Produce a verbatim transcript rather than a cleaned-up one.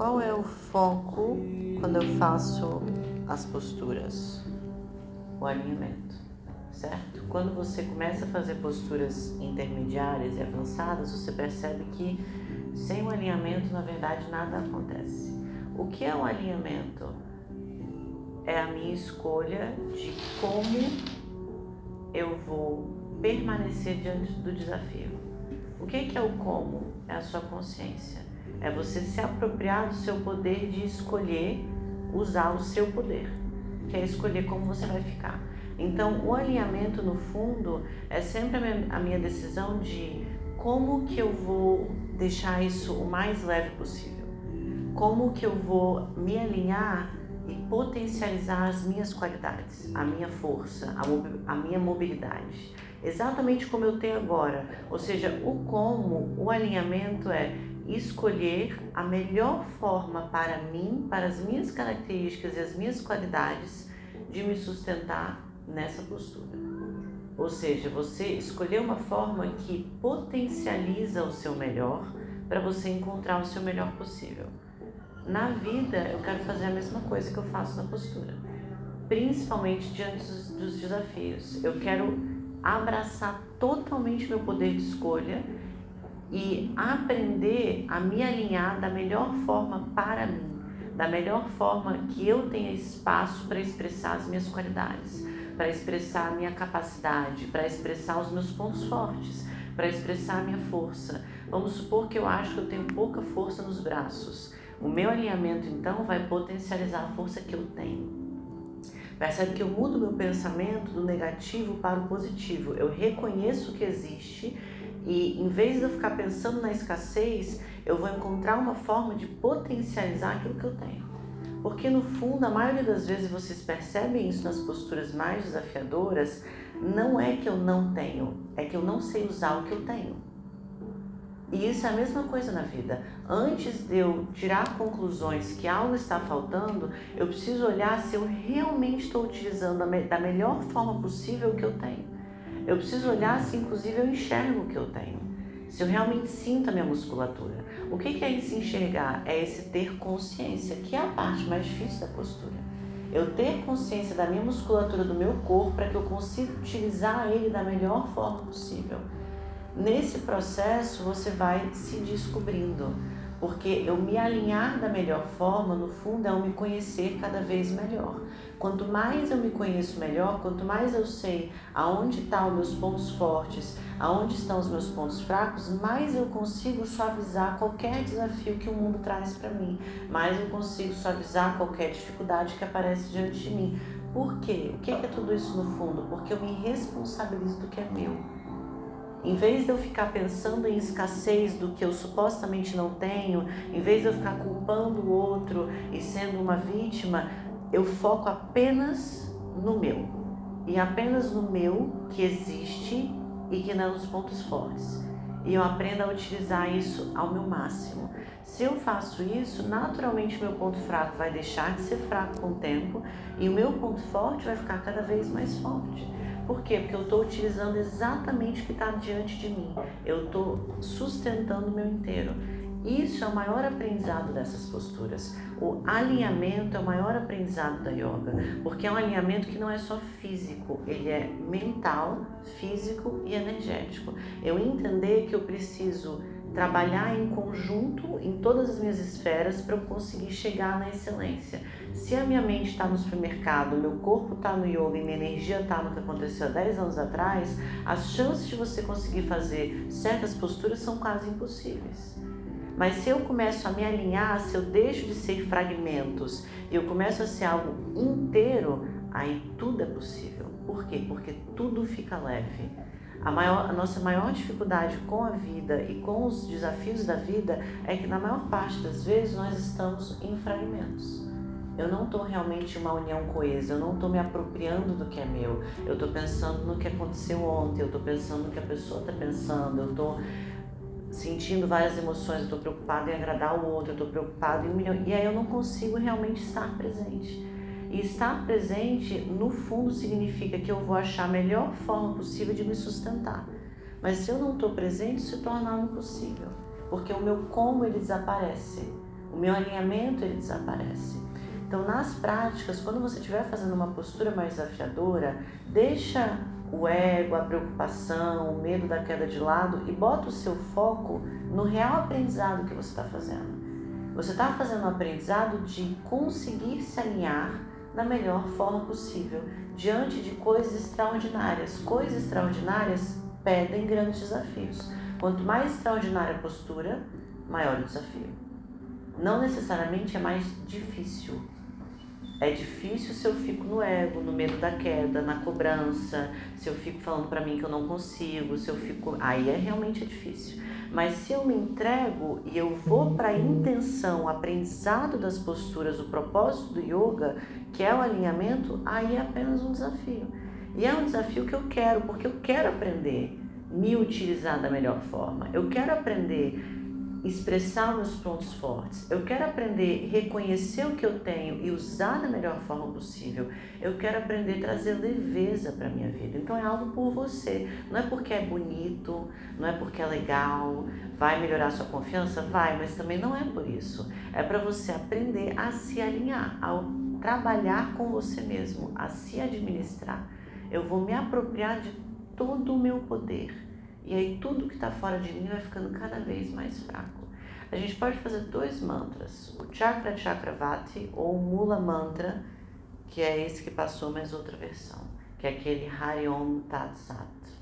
Qual é o foco quando eu faço as posturas? O alinhamento, certo? Quando você começa a fazer posturas intermediárias e avançadas, você percebe que sem o alinhamento, na verdade, nada acontece. O que é um alinhamento? É a minha escolha de como eu vou permanecer diante do desafio. O que é o como? É a sua consciência. É você se apropriar do seu poder de escolher usar o seu poder, que é escolher como você vai ficar. Então, o alinhamento, no fundo, é sempre a minha, a minha decisão de como que eu vou deixar isso o mais leve possível. Como que eu vou me alinhar e potencializar as minhas qualidades, a minha força, a, a minha mobilidade. Exatamente como eu tenho agora. Ou seja, o como, o alinhamento é escolher a melhor forma para mim, para as minhas características e as minhas qualidades de me sustentar nessa postura. Ou seja, você escolher uma forma que potencializa o seu melhor para você encontrar o seu melhor possível. Na vida, eu quero fazer a mesma coisa que eu faço na postura, principalmente diante dos, dos desafios. Eu quero abraçar totalmente meu poder de escolha e aprender a me alinhar da melhor forma para mim, da melhor forma que eu tenha espaço para expressar as minhas qualidades, para expressar a minha capacidade, para expressar os meus pontos fortes, para expressar a minha força. Vamos supor que eu acho que eu tenho pouca força nos braços. O meu alinhamento, então, vai potencializar a força que eu tenho. Percebe que eu mudo meu pensamento do negativo para o positivo. Eu reconheço que existe e, em vez de eu ficar pensando na escassez, eu vou encontrar uma forma de potencializar aquilo que eu tenho. Porque, no fundo, a maioria das vezes vocês percebem isso nas posturas mais desafiadoras, não é que eu não tenho, é que eu não sei usar o que eu tenho. E isso é a mesma coisa na vida. Antes de eu tirar conclusões que algo está faltando, eu preciso olhar se eu realmente estou utilizando da melhor forma possível o que eu tenho. Eu preciso olhar se inclusive eu enxergo o que eu tenho, se eu realmente sinto a minha musculatura. O que é esse enxergar? É esse ter consciência, que é a parte mais difícil da postura. Eu ter consciência da minha musculatura, do meu corpo, para que eu consiga utilizar ele da melhor forma possível. Nesse processo você vai se descobrindo, porque eu me alinhar da melhor forma, no fundo, é eu me conhecer cada vez melhor. Quanto mais eu me conheço melhor, quanto mais eu sei aonde estão os meus pontos fortes, aonde estão os meus pontos fracos, mais eu consigo suavizar qualquer desafio que o mundo traz para mim, mais eu consigo suavizar qualquer dificuldade que aparece diante de mim. Por quê? O que é tudo isso no fundo? Porque eu me responsabilizo do que é meu. Em vez de eu ficar pensando em escassez do que eu supostamente não tenho, em vez de eu ficar culpando o outro e sendo uma vítima, eu foco apenas no meu. E apenas no meu que existe e que não nos pontos fortes. E eu aprendo a utilizar isso ao meu máximo. Se eu faço isso, naturalmente meu ponto fraco vai deixar de ser fraco com o tempo e o meu ponto forte vai ficar cada vez mais forte. Por quê? Porque eu estou utilizando exatamente o que está diante de mim. Eu estou sustentando o meu inteiro. Isso é o maior aprendizado dessas posturas. O alinhamento é o maior aprendizado da yoga, porque é um alinhamento que não é só físico, ele é mental, físico e energético. Eu entender que eu preciso trabalhar em conjunto em todas as minhas esferas para eu conseguir chegar na excelência. Se a minha mente está no supermercado, meu corpo está no yoga e minha energia está no que aconteceu há dez anos atrás, as chances de você conseguir fazer certas posturas são quase impossíveis. Mas se eu começo a me alinhar, se eu deixo de ser fragmentos e eu começo a ser algo inteiro, aí tudo é possível. Por quê? Porque tudo fica leve. A, maior, a nossa maior dificuldade com a vida e com os desafios da vida é que na maior parte das vezes nós estamos em fragmentos. Eu não estou realmente em uma união coesa, eu não estou me apropriando do que é meu, eu estou pensando no que aconteceu ontem, eu estou pensando no que a pessoa está pensando, eu estou sentindo várias emoções, eu estou preocupada em agradar o outro, eu estou preocupada em um milhão, e aí eu não consigo realmente estar presente. E estar presente, no fundo, significa que eu vou achar a melhor forma possível de me sustentar. Mas se eu não estou presente, isso se torna impossível, porque o meu como ele desaparece. o meu alinhamento ele desaparece. Então, nas práticas, quando você estiver fazendo uma postura mais desafiadora, deixa o ego, a preocupação, o medo da queda de lado e bota o seu foco no real aprendizado que você está fazendo. Você está fazendo um aprendizado de conseguir se alinhar da melhor forma possível diante de coisas extraordinárias. Coisas extraordinárias pedem grandes desafios. Quanto mais extraordinária a postura, maior o desafio. Não necessariamente é mais difícil. É difícil se eu fico no ego, no medo da queda, na cobrança, se eu fico falando pra mim que eu não consigo, se eu fico... Aí é realmente difícil. Mas se eu me entrego e eu vou para a intenção, o aprendizado das posturas, o propósito do yoga, que é o alinhamento, aí é apenas um desafio. E é um desafio que eu quero, porque eu quero aprender, me utilizar da melhor forma. Eu quero aprender expressar meus pontos fortes. Eu quero aprender a reconhecer o que eu tenho e usar da melhor forma possível. Eu quero aprender a trazer leveza para a minha vida. Então é algo por você. Não é porque é bonito, não é porque é legal, vai melhorar a sua confiança? Vai, mas também não é por isso. É para você aprender a se alinhar, a trabalhar com você mesmo, a se administrar. Eu vou me apropriar de todo o meu poder. E aí tudo que está fora de mim vai ficando cada vez mais fraco. A gente pode fazer dois mantras, o Chakra Chakravati ou o Mula Mantra, que é esse que passou, mas outra versão, que é aquele Hari Om Tat Sat.